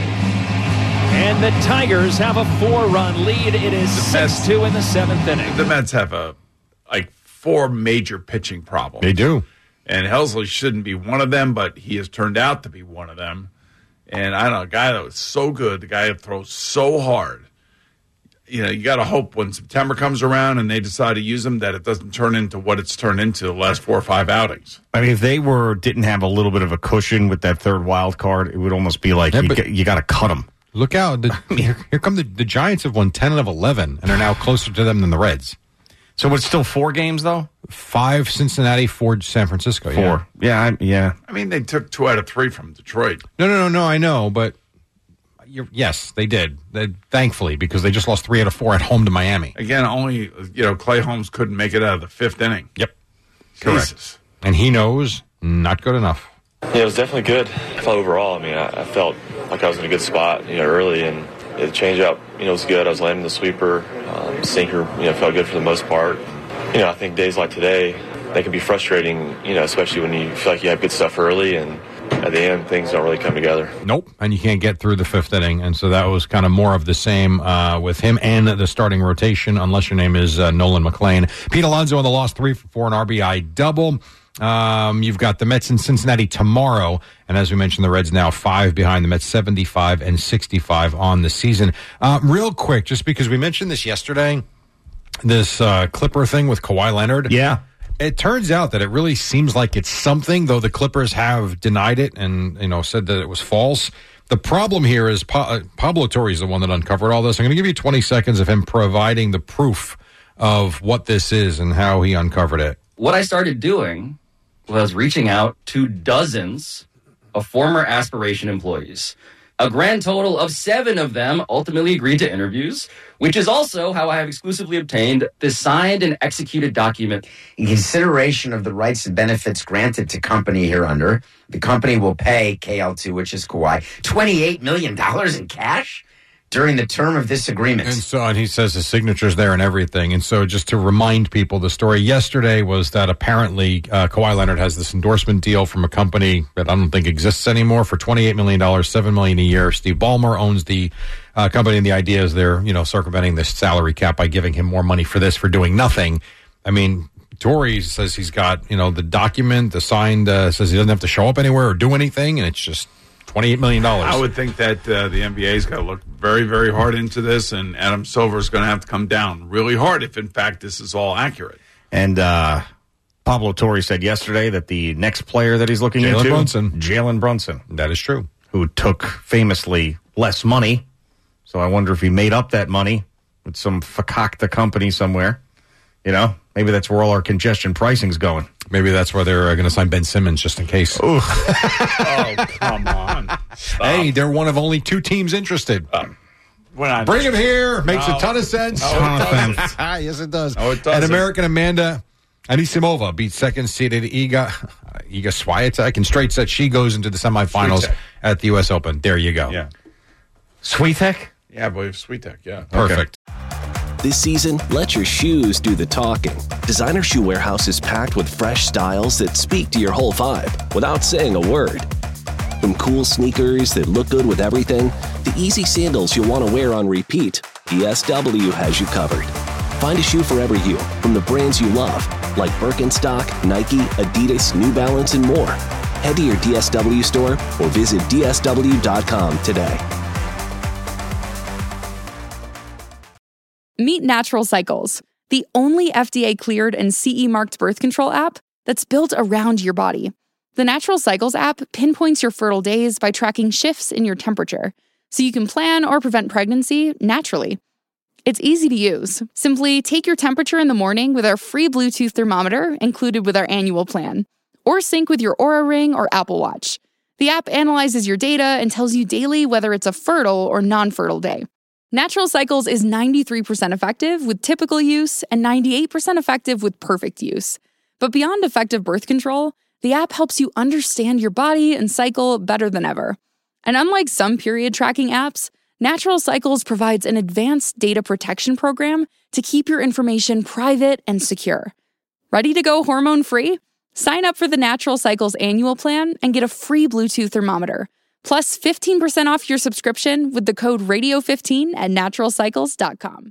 And the Tigers have a 4-run lead. It is 6-2 in the 7th inning. The Mets have four major pitching problems. They do. And Helsley shouldn't be one of them, but he has turned out to be one of them. And I don't know, a guy that was so good, the guy that throws so hard. You know, you got to hope when September comes around and they decide to use him that it doesn't turn into what it's turned into the last 4 or 5 outings. I mean, if they didn't have a little bit of a cushion with that third wild card, it would almost be like you got to cut them. Look out. Here come the Giants have won 10 of 11 and are now closer to them than the Reds. So it's still 4 games, though? 5 Cincinnati, 4 San Francisco. 4. Yeah. I mean, they took 2 out of 3 from Detroit. No, I know, but yes, they did. Thankfully, because they just lost 3 out of 4 at home to Miami. Again, only, Clay Holmes couldn't make it out of the 5th inning. Yep. Correct. Jesus. And he knows not good enough. Yeah, it was definitely good. Overall, I felt like I was in a good spot, early, and the changeup, was good. I was landing the sweeper, sinker, felt good for the most part. I think days like today, they can be frustrating, especially when you feel like you have good stuff early, and at the end, things don't really come together. Nope, and you can't get through the 5th inning, and so that was kind of more of the same with him and the starting rotation, unless your name is Nolan McLean. Pete Alonso on the loss, 3 for 4, an RBI double. You've got the Mets in Cincinnati tomorrow, and as we mentioned, the Reds now 5 behind the Mets, 75 and 65 on the season. Real quick, just because we mentioned this yesterday, this Clipper thing with Kawhi Leonard. Yeah. It turns out that it really seems like it's something, though the Clippers have denied it and said that it was false. The problem here is Pablo Torre is the one that uncovered all this. I'm going to give you 20 seconds of him providing the proof of what this is and how he uncovered it. What I started doing was reaching out to dozens of former Aspiration employees. A grand total of 7 of them ultimately agreed to interviews, which is also how I have exclusively obtained the signed and executed document. In consideration of the rights and benefits granted to company hereunder, the company will pay KL2, which is Kawhi, $28 million in cash during the term of this agreement. And he says his signature's there and everything. And so just to remind people, the story yesterday was that apparently Kawhi Leonard has this endorsement deal from a company that I don't think exists anymore for $28 million, $7 million a year. Steve Ballmer owns the company, and the idea is they're, circumventing this salary cap by giving him more money for doing nothing. I mean, Torrey says he's got, the document, the signed, says he doesn't have to show up anywhere or do anything, and it's just $28 million. I would think that the NBA's got to look very, very hard into this, and Adam Silver's going to have to come down really hard if, in fact, this is all accurate. And Pablo Torre said yesterday that the next player that he's looking into, Jalen Brunson. That is true. Who took famously less money. So I wonder if he made up that money with some fakakta company somewhere. Maybe that's where all our congestion pricing's going. Maybe that's where they're going to sign Ben Simmons just in case. Oh, come on. Stop. Hey, they're one of only 2 teams interested. Bring him here. Makes a ton of sense. Yes, it does. No, it doesn't. And American Amanda Anisimova beat second-seeded Iga Swiatek in straight set. She goes into the semifinals at the U.S. Open. There you go. Yeah. Swiatek? Yeah, I believe Swiatek, yeah. Perfect. This season, let your shoes do the talking. Designer Shoe Warehouse is packed with fresh styles that speak to your whole vibe without saying a word. From cool sneakers that look good with everything, to easy sandals you'll want to wear on repeat, DSW has you covered. Find a shoe for every you from the brands you love, like Birkenstock, Nike, Adidas, New Balance, and more. Head to your DSW store or visit DSW.com today. Meet Natural Cycles, the only FDA-cleared and CE-marked birth control app that's built around your body. The Natural Cycles app pinpoints your fertile days by tracking shifts in your temperature, so you can plan or prevent pregnancy naturally. It's easy to use. Simply take your temperature in the morning with our free Bluetooth thermometer included with our annual plan, or sync with your Oura Ring or Apple Watch. The app analyzes your data and tells you daily whether it's a fertile or non-fertile day. Natural Cycles is 93% effective with typical use and 98% effective with perfect use. But beyond effective birth control, the app helps you understand your body and cycle better than ever. And unlike some period tracking apps, Natural Cycles provides an advanced data protection program to keep your information private and secure. Ready to go hormone-free? Sign up for the Natural Cycles annual plan and get a free Bluetooth thermometer, plus 15% off your subscription with the code radio15 at naturalcycles.com.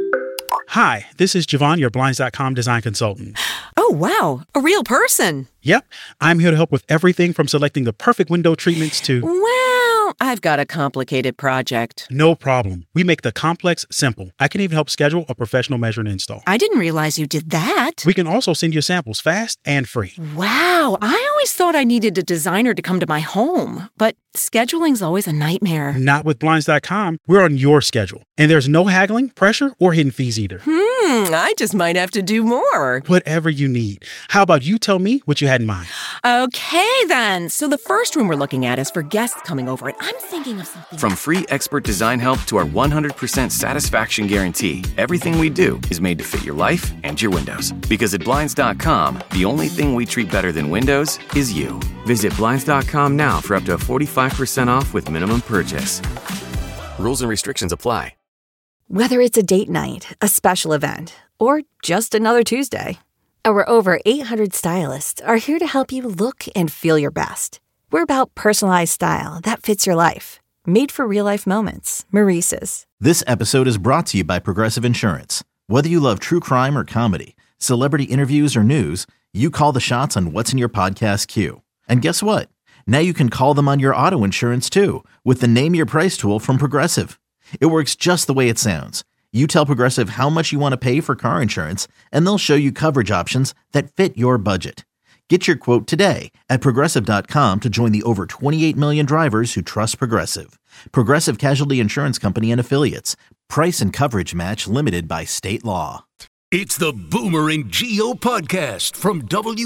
Hi, this is Javon, your Blinds.com design consultant. Oh, wow. A real person. Yep. I'm here to help with everything from selecting the perfect window treatments to... Well, I've got a complicated project. No problem. We make the complex simple. I can even help schedule a professional measure and install. I didn't realize you did that. We can also send you samples fast and free. Wow. I always thought I needed a designer to come to my home, but scheduling's always a nightmare. Not with Blinds.com. We're on your schedule. And there's no haggling, pressure, or hidden fees either. I just might have to do more. Whatever you need. How about you tell me what you had in mind? Okay, then. So the first room we're looking at is for guests coming over, and I'm thinking of something. From free expert design help to our 100% satisfaction guarantee, everything we do is made to fit your life and your windows. Because at Blinds.com, the only thing we treat better than windows is you. Visit Blinds.com now for up to 45% off with minimum purchase. Rules and restrictions apply. Whether it's a date night, a special event, or just another Tuesday, our over 800 stylists are here to help you look and feel your best. We're about personalized style that fits your life. Made for real-life moments. Maurice's. This episode is brought to you by Progressive Insurance. Whether you love true crime or comedy, celebrity interviews or news, you call the shots on what's in your podcast queue. And guess what? Now you can call them on your auto insurance too with the Name Your Price tool from Progressive. It works just the way it sounds. You tell Progressive how much you want to pay for car insurance, and they'll show you coverage options that fit your budget. Get your quote today at Progressive.com to join the over 28 million drivers who trust Progressive. Progressive Casualty Insurance Company and Affiliates. Price and coverage match limited by state law. It's the Boomer and Gio podcast from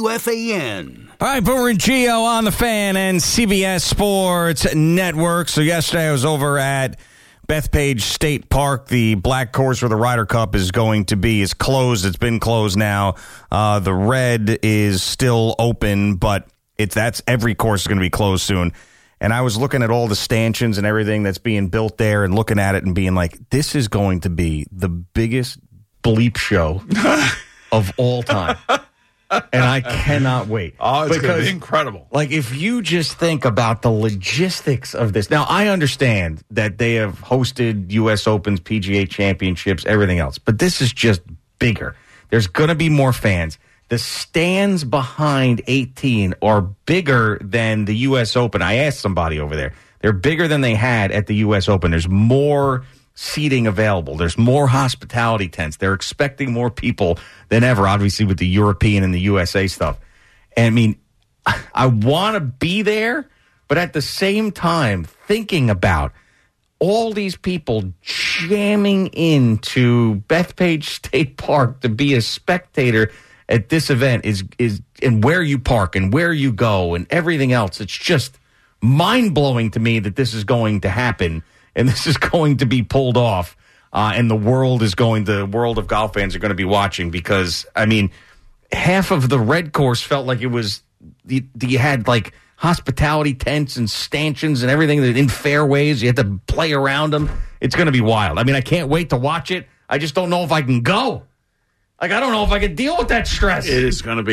WFAN. All right, Boomer and Gio on the Fan and CBS Sports Network. So yesterday I was over at Bethpage State Park. The black course where the Ryder Cup is going to be is closed. It's been closed now. The red is still open, but that's every course is going to be closed soon. And I was looking at all the stanchions and everything that's being built there and looking at it and being like, this is going to be the biggest bleep show of all time. And I cannot wait. Oh, it's going to be incredible. Like, if you just think about the logistics of this. Now, I understand that they have hosted U.S. Opens, PGA Championships, everything else. But this is just bigger. There's going to be more fans. The stands behind 18 are bigger than the U.S. Open. I asked somebody over there. They're bigger than they had at the U.S. Open. There's more seating available. There's more hospitality tents. They're expecting more people than ever, obviously, with the European and the USA stuff. And I mean, I want to be there, but at the same time, thinking about all these people jamming into Bethpage State Park to be a spectator at this event is and where you park and where you go and everything else. It's just mind-blowing to me that this is going to happen. And this is going to be pulled off, and the world of golf fans are going to be watching because, I mean, half of the red course felt like it was, you had like hospitality tents and stanchions and everything in fairways. You had to play around them. It's going to be wild. I mean, I can't wait to watch it. I just don't know if I can go. Like, I don't know if I can deal with that stress. It is going to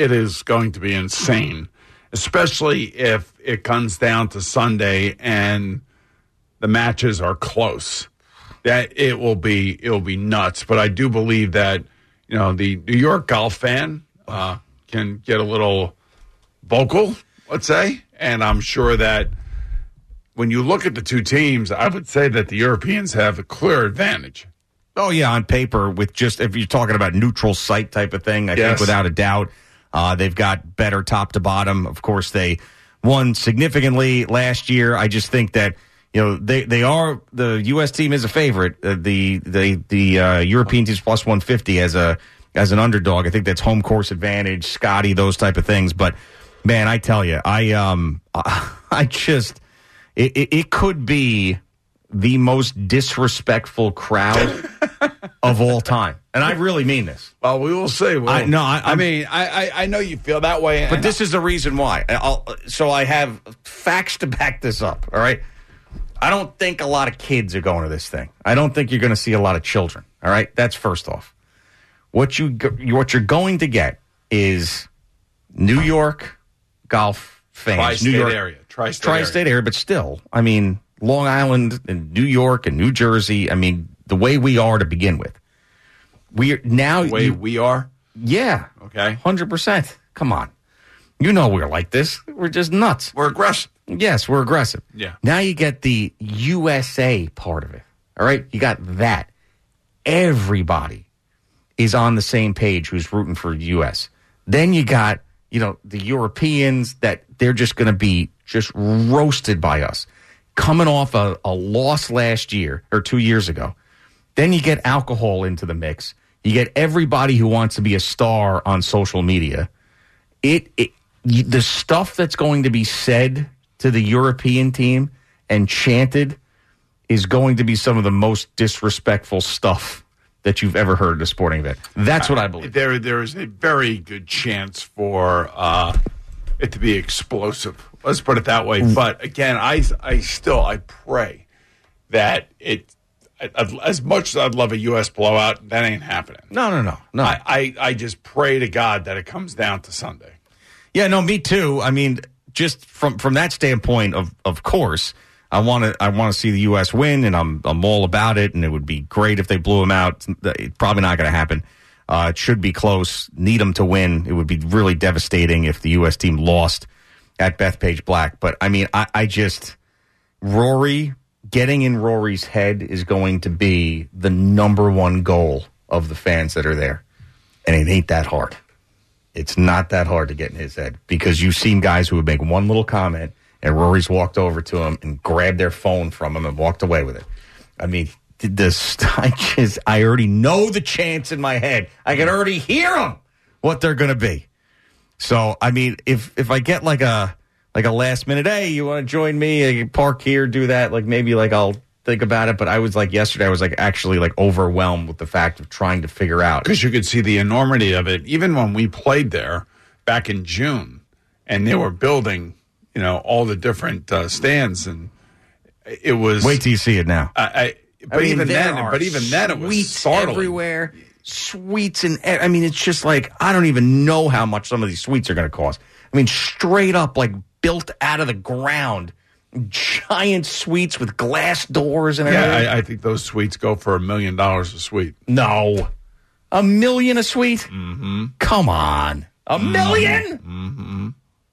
be insane, especially if it comes down to Sunday and the matches are close. That it will be nuts. But I do believe that, you know, the New York golf fan can get a little vocal, let's say. And I'm sure that when you look at the two teams, I would say that the Europeans have a clear advantage. Oh, yeah, on paper, with just, if you're talking about neutral site type of thing, I think without a doubt, they've got better top to bottom. Of course, they won significantly last year. I just think that, you know, they are, the U.S. team is a favorite. The European team's plus 150 as an underdog. I think that's home course advantage, Scotty, those type of things. But Man, I tell you, I just it could be the most disrespectful crowd of all time, and I really mean this. Well, we will see. I know you feel that way, but this is the reason why. So I have facts to back this up. All right, I don't think a lot of kids are going to this thing. I don't think you're going to see a lot of children. All right, that's first off. What you're going to get is New York golf fans, Tri-state New York area, tri-state area, but still, I mean, Long Island and New York and New Jersey. I mean, the way we are to begin with. We are. Yeah. Okay. 100%. Come on. You know we're like this. We're just nuts. We're aggressive. Yes, we're aggressive. Yeah. Now you get the USA part of it. All right? You got that. Everybody is on the same page who's rooting for the U.S. Then you got, the Europeans that they're just going to be just roasted by us. Coming off a loss last year or 2 years ago. Then you get alcohol into the mix. You get everybody who wants to be a star on social media. The stuff that's going to be said to the European team and chanted is going to be some of the most disrespectful stuff that you've ever heard at a sporting event. That's what I believe. There is a very good chance for it to be explosive. Let's put it that way. But again, I pray that as much as I'd love a U.S. blowout, that ain't happening. No. I just pray to God that it comes down to Sunday. Yeah, no, me too. I mean, just from that standpoint, of course, I want to see the U.S. win, and I'm all about it. And it would be great if they blew them out. It's probably not going to happen. It should be close. Need them to win. It would be really devastating if the U.S. team lost at Bethpage Black. But I mean, I just Rory. Getting in Rory's head is going to be the number one goal of the fans that are there. And it ain't that hard. It's not that hard to get in his head because you've seen guys who would make one little comment and Rory's walked over to him and grabbed their phone from him and walked away with it. I mean, I already know the chants in my head. I can already hear them, what they're going to be. So, I mean, if I get like a last minute, hey, you want to join me? I can park here, do that. Like maybe I'll think about it. But I was yesterday, I was actually overwhelmed with the fact of trying to figure out. Because you could see the enormity of it. Even when we played there back in June and they were building, all the different stands and it was. Wait till you see it now. But even then it was startling. Everywhere. Suites and it's just I don't even know how much some of these suites are going to cost. I mean, straight up built out of the ground, giant suites with glass doors and everything. Yeah, I think those suites go for $1 million a suite. No, $1 million a suite? Mm-hmm. Come on, $1 million? Mm-hmm.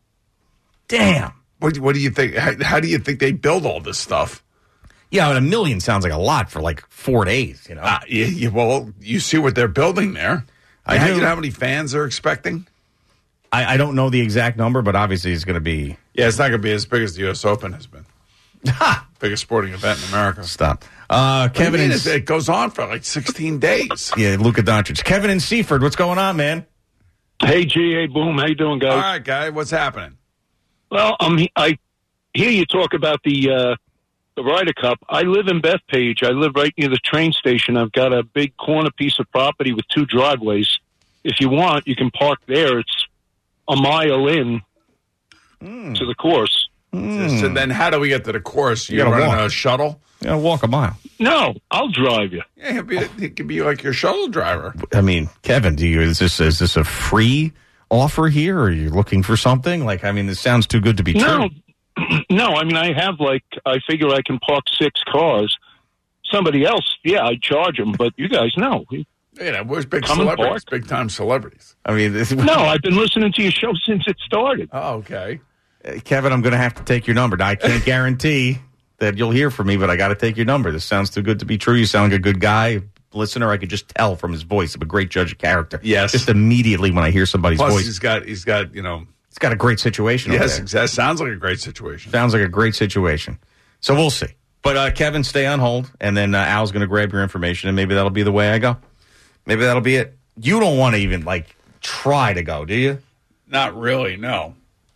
Damn. What do you think? How do you think they build all this stuff? Yeah, but $1 million sounds like a lot for 4 days. Well, you see what they're building there. I do. You know how many fans they're expecting? I don't know the exact number, but obviously it's going to be. Yeah, it's not going to be as big as the U.S. Open has been. Biggest sporting event in America. Stop. Kevin, it goes on for 16 days. Yeah, Luka Doncic. Kevin in Seaford, what's going on, man? Hey, G. Hey, Boom. How you doing, guys? All right, guy. What's happening? Well, I hear you talk about the Ryder Cup. I live in Bethpage. I live right near the train station. I've got a big corner piece of property with 2 driveways. If you want, you can park there. It's a mile in to the course. So then how do we get to the course? You got to run a shuttle? You got to walk a mile. No, I'll drive you. Yeah, he could be like your shuttle driver. I mean, Kevin, is this a free offer here, or are you looking for something? This sounds too good to be true. No, I mean, I have I figure I can park 6 cars. Somebody else, yeah, I'd charge them, but you guys know. Where's big celebrities, big-time celebrities? I mean, no, I've been listening to your show since it started. Oh, okay. Kevin, I'm going to have to take your number. I can't guarantee that you'll hear from me, but I got to take your number. This sounds too good to be true. You sound like a good guy. Listener, I could just tell from his voice. I'm a great judge of character. Yes. Just immediately when I hear somebody's voice. He's got He's got a great situation. Yes, exactly. Sounds like a great situation. Sounds like a great situation. So we'll see. But Kevin, stay on hold, and then Al's going to grab your information, and maybe that'll be the way I go. Maybe that'll be it. You don't want to even try to go, do you? Not really, no.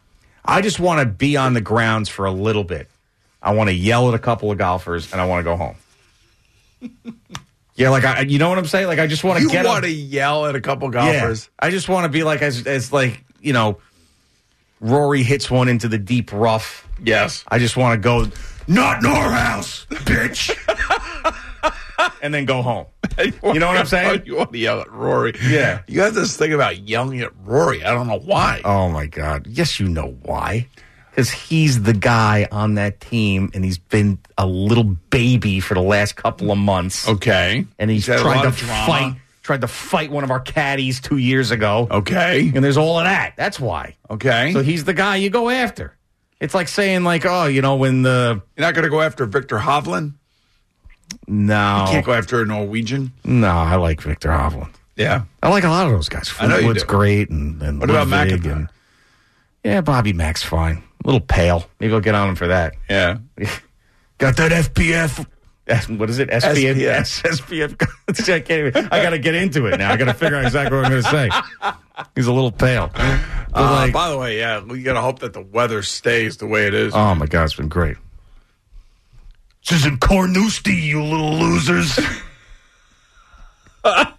I just want to be on the grounds for a little bit. I want to yell at a couple of golfers, and I want to go home. Yeah, like you know what I'm saying? Like I just want to get. You want to yell at a couple of golfers? Yeah, I just want to be like as like Rory hits one into the deep rough. Yes. I just want to go. Not in our house, bitch. And then go home. You know what I'm saying? You want to yell at Rory. Yeah. You have this thing about yelling at Rory. I don't know why. Oh, my God. Yes, you know why. Because he's the guy on that team, and he's been a little baby for the last couple of months. Okay. And he's tried to fight one of our caddies 2 years ago. Okay. And there's all of that. That's why. Okay. So he's the guy you go after. It's like saying, like, when the... You're not going to go after Victor Hovland? No. You can't go after a Norwegian? No, I like Victor Hovland. Yeah. I like a lot of those guys. I know you Fleetwood's do. great. And What about McIntyre? Yeah, Bobby Mack's fine. A little pale. Maybe I'll get on him for that. Yeah. Got that FPF. What is it? SPF. SPF. I can't even. I got to get into it now. I got to figure out exactly what I'm going to say. He's a little pale. By the way, yeah, we got to hope that the weather stays the way it is. Oh, my God, it's been great. This isn't Carnoustie, you little losers. God.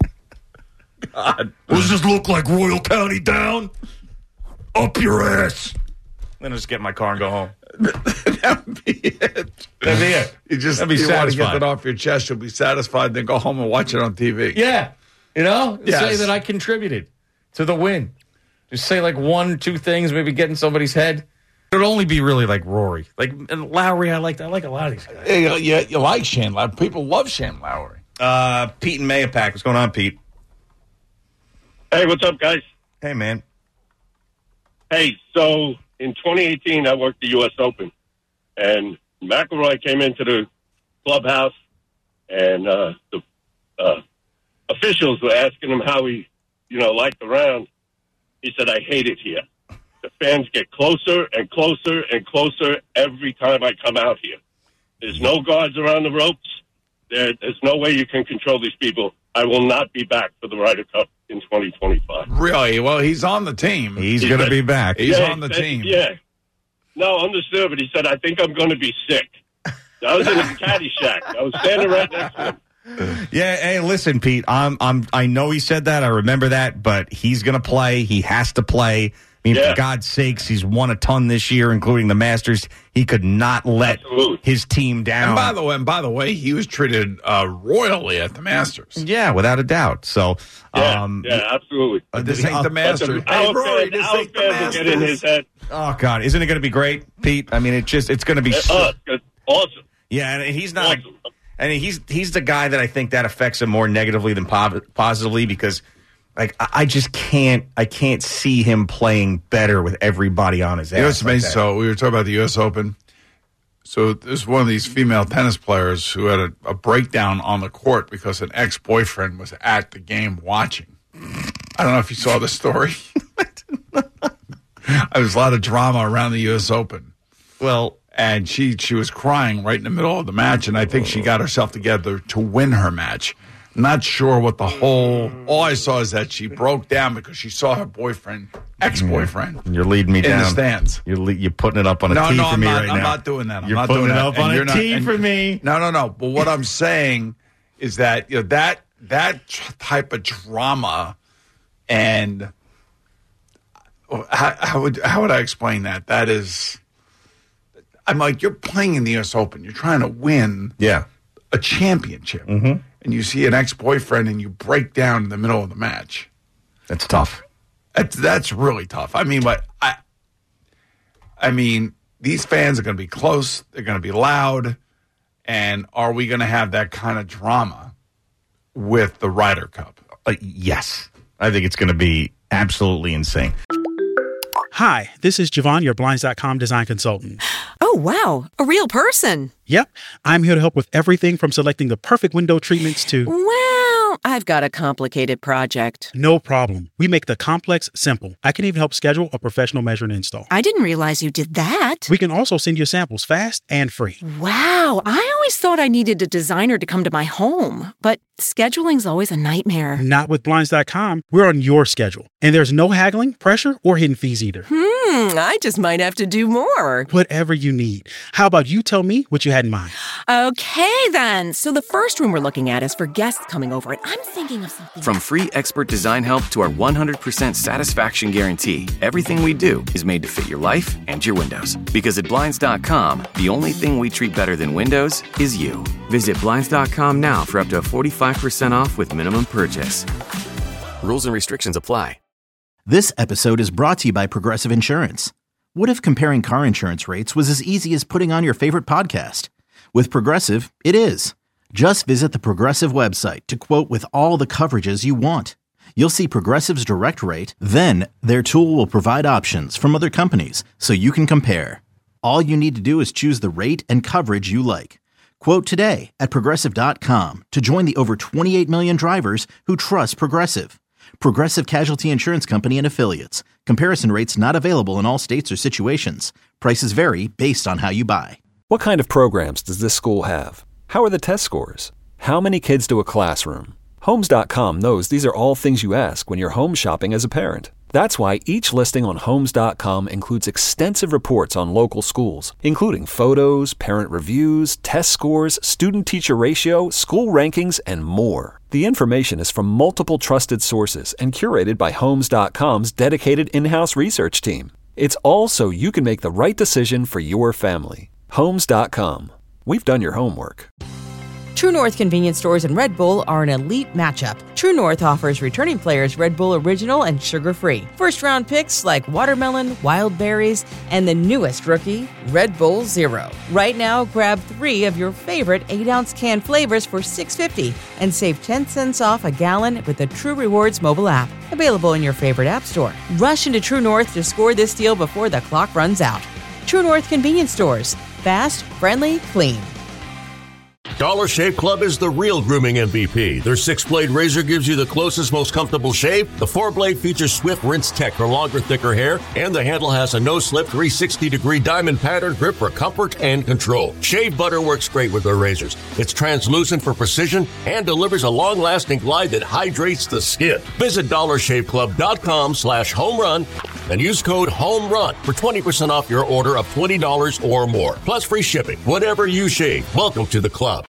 Does this look like Royal County down? Up your ass. Then I'll just get in my car and go home. That would be it. That'd be it. You just That'd be want to satisfied. get that off your chest. You'll be satisfied, then go home and watch it on TV. Yeah. Say Yes. that I contributed to the win. Just say like 1-2 things, maybe get in somebody's head. It would only be really like Rory. Like and Lowry, I like a lot of these guys. Yeah, you like Shane Lowry. People love Shane Lowry. Pete and Mayapack. What's going on, Pete? Hey, what's up, guys? Hey, man. Hey, so in 2018, I worked the U.S. Open, and McIlroy came into the clubhouse, and the officials were asking him how he, liked the round. He said, "I hate it here. The fans get closer and closer and closer every time I come out here. There's no guards around the ropes. There's no way you can control these people. I will not be back for the Ryder Cup in 2025. Really? Well, he's on the team. He's going to be back. He's on the team. Yeah. No, understood, but he said, I think I'm going to be sick. I was in his caddy shack. I was standing right next to him. Yeah, hey, listen, Pete. I know he said that. I remember that, but he's going to play. He has to play. I mean, for God's sakes, he's won a ton this year, including the Masters. He could not let his team down. And by the way, he was treated royally at the Masters. Yeah, without a doubt. So, yeah, absolutely. This ain't the Masters. Hey, Rory, this ain't the Masters. Get in his head. Oh God, isn't it going to be great, Pete? I mean, it's going to be awesome. Yeah, and he's not. Awesome. I mean, he's the guy that I think that affects him more negatively than positively because. Like I just can't see him playing better with everybody on his ass. You know what's amazing? So we were talking about the U.S. Open. So there's one of these female tennis players who had a breakdown on the court because an ex-boyfriend was at the game watching. I don't know if you saw the story. There's a lot of drama around the U.S. Open. Well, and she was crying right in the middle of the match, and I think she got herself together to win her match. Not sure what all I saw is that she broke down because she saw her ex-boyfriend. You're leading me in down. the stands. You're putting it up on a tee for me right now. I'm not doing that. You're putting it up on a tee for me. No. But what I'm saying is that that type of drama, and how would I explain that? That is, I'm like, you're playing in the U.S. Open. You're trying to win a championship. Mm-hmm. And you see an ex-boyfriend and you break down in the middle of the match. That's tough. That's really tough. I mean, but I mean, these fans are going to be close. They're going to be loud. And are we going to have that kind of drama with the Ryder Cup? Yes. I think it's going to be absolutely insane. Hi, this is Javon, your Blinds.com design consultant. Oh, wow. A real person. Yep. I'm here to help with everything from selecting the perfect window treatments to... Well, I've got a complicated project. No problem. We make the complex simple. I can even help schedule a professional measure and install. I didn't realize you did that. We can also send you samples fast and free. Wow. I always thought I needed a designer to come to my home, but scheduling's always a nightmare. Not with Blinds.com. We're on your schedule. And there's no haggling, pressure, or hidden fees either. I just might have to do more. Whatever you need. How about you tell me what you had in mind? Okay, then. So the first room we're looking at is for guests coming over, and I'm thinking of something. From free expert design help to our 100% satisfaction guarantee, everything we do is made to fit your life and your windows. Because at Blinds.com, the only thing we treat better than windows is you. Visit Blinds.com now for up to 45% off with minimum purchase. Rules and restrictions apply. This episode is brought to you by Progressive Insurance. What if comparing car insurance rates was as easy as putting on your favorite podcast? With Progressive, it is. Just visit the Progressive website to quote with all the coverages you want. You'll see Progressive's direct rate, then their tool will provide options from other companies so you can compare. All you need to do is choose the rate and coverage you like. Quote today at Progressive.com to join the over 28 million drivers who trust Progressive. Progressive Casualty Insurance Company and Affiliates. Comparison rates not available in all states or situations. Prices vary based on how you buy. What kind of programs does this school have? How are the test scores? How many kids do a classroom? Homes.com knows these are all things you ask when you're home shopping as a parent. That's why each listing on Homes.com includes extensive reports on local schools, including photos, parent reviews, test scores, student-teacher ratio, school rankings, and more. The information is from multiple trusted sources and curated by Homes.com's dedicated in-house research team. It's all so you can make the right decision for your family. Homes.com. We've done your homework. True North convenience stores and Red Bull are an elite matchup. True North offers returning players Red Bull Original and sugar-free. First-round picks like watermelon, wild berries, and the newest rookie, Red Bull Zero. Right now, grab 3 of your favorite 8-ounce can flavors for $6.50 and save 10 cents off a gallon with the True Rewards mobile app. Available in your favorite app store. Rush into True North to score this deal before the clock runs out. True North convenience stores. Fast, friendly, clean. Dollar Shave Club is the real grooming MVP. Their 6-blade razor gives you the closest, most comfortable shave. The 4-blade features swift rinse tech for longer, thicker hair. And the handle has a no-slip 360-degree diamond pattern grip for comfort and control. Shave butter works great with their razors. It's translucent for precision and delivers a long-lasting glide that hydrates the skin. Visit DollarShaveClub.com/homerun and use code HOMERUN for 20% off your order of $20 or more. Plus free shipping. Whatever you shave, welcome to the club.